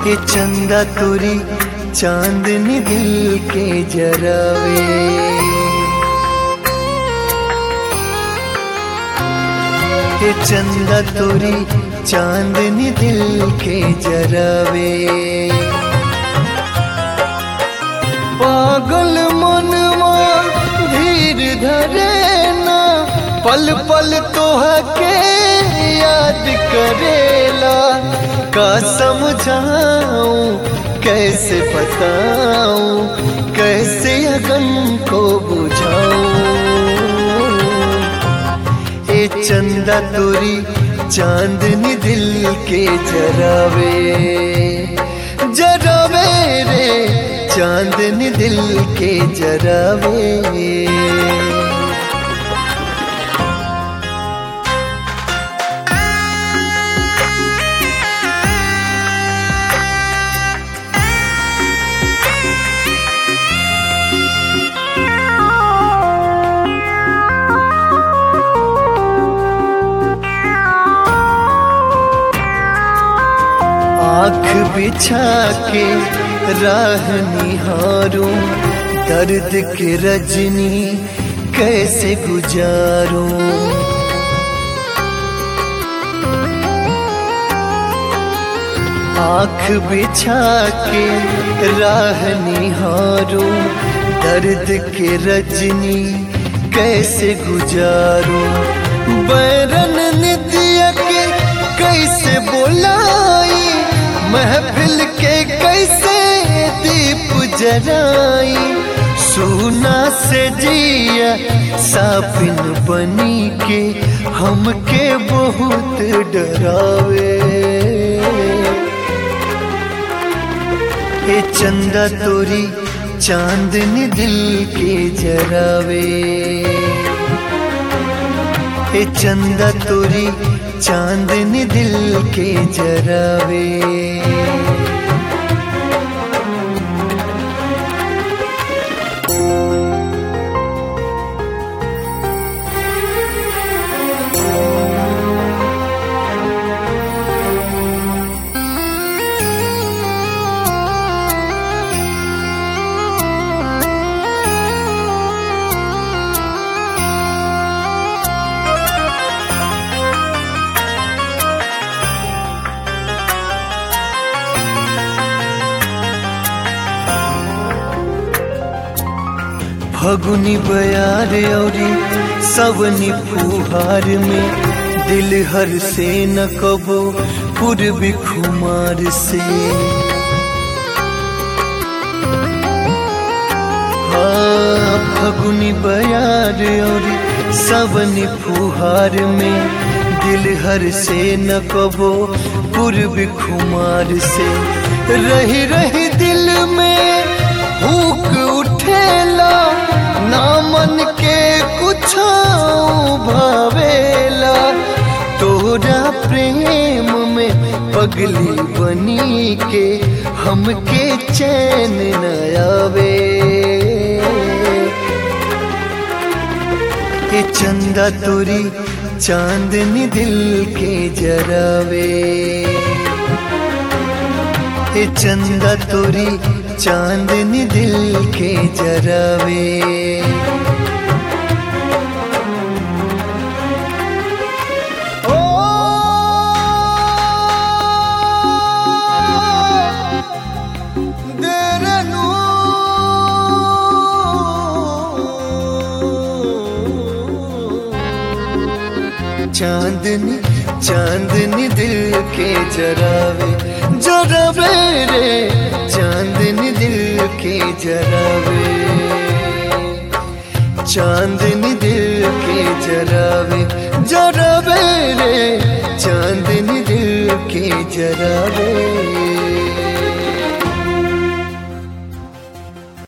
ये चंदा तोरी चांदनी दिल के जरावे। ये चंदा तोरी चांदनी दिल के जरावे। पागल मनवा धीर धरे ना, पल पल तोहके याद करेला। का समझाऊं कैसे बताऊं, कैसे अगन को बुझाऊं। ए चंदा तोरी चांदनी दिल के जरावे, जरावे रे चांदनी दिल के जरावे। आँख बिछा के राह निहारूं, दर्द के रजनी कैसे गुजारूं। आँख बिछा के राह निहारूं, दर्द के रजनी कैसे गुजारूं। बैरन निदिया के कैसे बुलाई, महफिल के कैसे दीप जराई। सोना से जिया सापिन बनी के हमके बहुत डरावे। ए चंदा तोरी चांदनी दिल के जरावे। ए चंदा तोरी चांदनी दिल के जरावे। फगुनी बयार औरी सवनी फुहार में, दिल हर से न कबो पूर्वी खुमार से। हाँ फगुनी बयार औरी सवनी फुहार में, दिल हर से न कबो पूर्वी खुमार से। रही रही दिल में भूख उठेला, ना मन के कुछ भावेला। तोरा प्रेम में पगली बनी के हमके चैन न आवे। ये चंदा तोरी चांदनी दिल के जरावे। ये चंदा तोरी चांदनी दिल के जरावे। ओ देरनू चांदनी चांदनी दिल के जरावे, जरावे रे चांदनी दिल के जरावे। चांदनी दिल के जरावे, जरावे रे चांदनी दिल के जरावे।